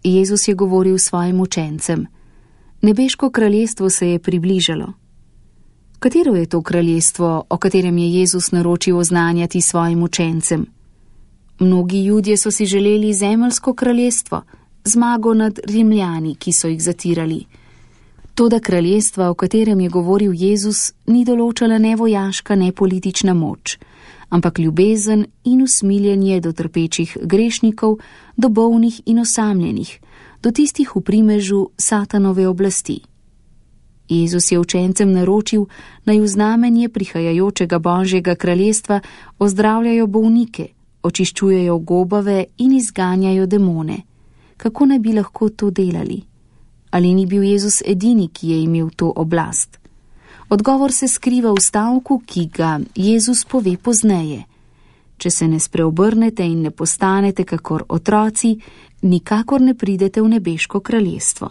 Jezus je govoril svojim učencem: Nebeško kraljestvo se je približalo. Katero je to kraljestvo, o katerem je Jezus naročil oznanjati svojim učencem? Mnogi Judje so si želeli zemeljsko kraljestvo, zmago nad Rimljani, ki so jih zatirali. Toda kraljestva, o katerem je govoril Jezus, ni določala ne vojaška, ne politična moč, ampak ljubezen in usmiljenje do trpečih grešnikov, do bolnih in osamljenih, do tistih v primežu Satanove oblasti. Jezus je učencem naročil, naj v znamenje prihajajočega Božjega kraljestva ozdravljajo bolnike, očiščujejo gobave in izganjajo demone. Kako naj bi lahko to delali? Ali ni bil Jezus edini, ki je imel to oblast? Odgovor se skriva v stavku, ki ga Jezus pove pozneje. Če se ne spreobrnete in ne postanete kakor otroci, nikakor ne pridete v nebeško kraljestvo.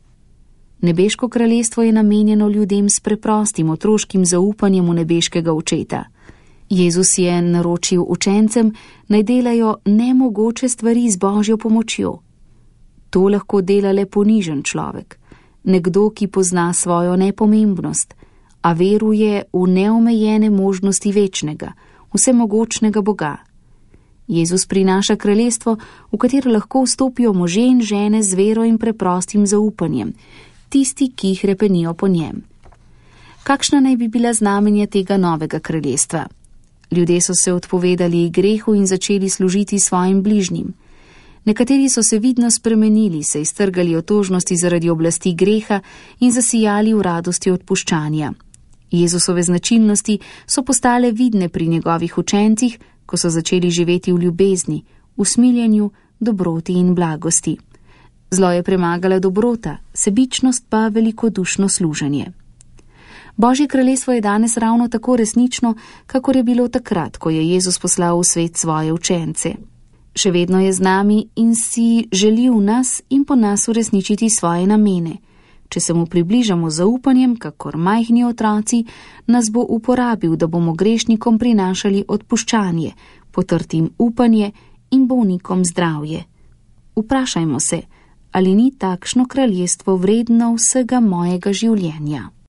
Nebeško kraljestvo je namenjeno ljudem s preprostim otroškim zaupanjem v nebeškega očeta. Jezus je naročil učencem, naj delajo nemogoče stvari z Božjo pomočjo. To lahko dela le ponižen človek, nekdo, ki pozna svojo nepomembnost, a veruje v neomejene možnosti večnega, vsemogočnega Boga. Jezus prinaša kraljestvo, v katero lahko vstopijo možje in žene z vero in preprostim zaupanjem, tisti, ki jih repenijo po njem. Kakšna naj bi bila znamenja tega novega kraljestva? Ljudje so se odpovedali grehu in začeli služiti svojim bližnjim. Nekateri so se vidno spremenili, se iztrgali otožnosti zaradi oblasti greha in zasijali v radosti odpuščanja. Jezusove značilnosti so postale vidne pri njegovih učencih, ko so začeli živeti v ljubezni, v smiljenju, dobroti in blagosti. Zlo je premagala dobrota, sebičnost pa velikodušno služenje. Božje kraljestvo je danes ravno tako resnično, kakor je bilo takrat, ko je Jezus poslal v svet svoje učence. Še vedno je z nami in si želi v nas in po nas uresničiti svoje namene. Če se mu približamo z zaupanjem, kakor majhni otroci, nas bo uporabil, da bomo grešnikom prinašali odpuščanje, potrtim upanje in bolnikom zdravje. Vprašajmo se, ali ni takšno kraljestvo vredno vsega mojega življenja.